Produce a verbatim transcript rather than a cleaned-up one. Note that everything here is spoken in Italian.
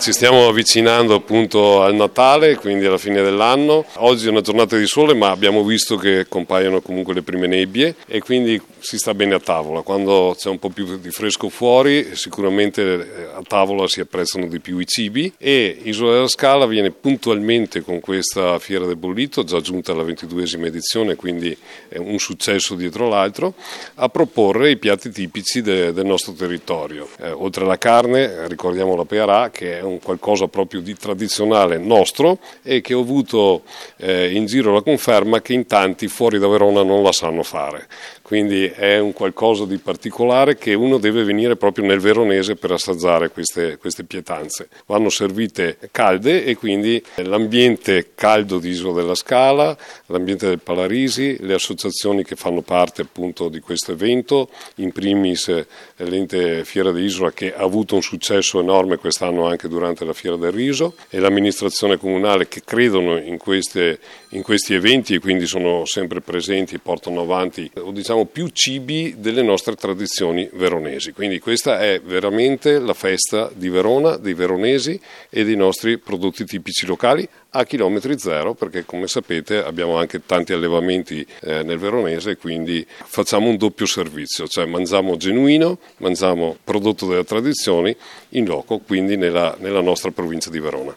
Ci stiamo avvicinando appunto al Natale, quindi alla fine dell'anno. Oggi è una giornata di sole, ma abbiamo visto che compaiono comunque le prime nebbie e quindi si sta bene a tavola. Quando c'è un po' più di fresco fuori, sicuramente a tavola si apprezzano di più i cibi, e Isola della Scala viene puntualmente con questa Fiera del Bollito, già giunta alla ventiduesima edizione, quindi è un successo dietro l'altro, a proporre i piatti tipici de, del nostro territorio. Eh, oltre alla carne, ricordiamo la pearà, che è un qualcosa proprio di tradizionale nostro e che ho avuto eh, in giro la conferma che in tanti fuori da Verona non la sanno fare. Quindi è un qualcosa di particolare che uno deve venire proprio nel veronese per assaggiare queste, queste pietanze. Vanno servite calde e quindi l'ambiente caldo di Isola della Scala, l'ambiente del Palarisi, le associazioni che fanno parte appunto di questo evento, in primis l'ente Fiera di Isola che ha avuto un successo enorme quest'anno anche durante la Fiera del Riso, e l'amministrazione comunale che credono in, queste, in questi eventi e quindi sono sempre presenti e portano avanti o diciamo più cibi delle nostre tradizioni veronesi. Quindi questa è veramente la festa di Verona, dei veronesi e dei nostri prodotti tipici locali a chilometri zero, perché come sapete abbiamo anche tanti allevamenti eh, nel veronese, quindi facciamo un doppio servizio, cioè mangiamo genuino, mangiamo prodotto delle tradizioni in loco, quindi nella, nella nostra provincia di Verona.